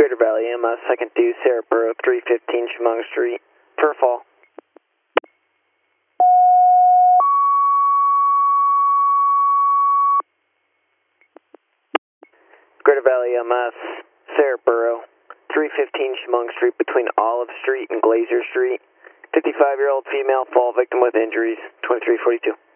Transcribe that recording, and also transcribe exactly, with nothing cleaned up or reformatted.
Greater Valley M S, second due, Sarah Borough, three fifteen Chemung Street, per fall. Greater Valley M S, Sarah Borough, three fifteen Chemung Street between Olive Street and Glazier Street. fifty-five-year-old female fall victim with injuries, twenty-three forty-two.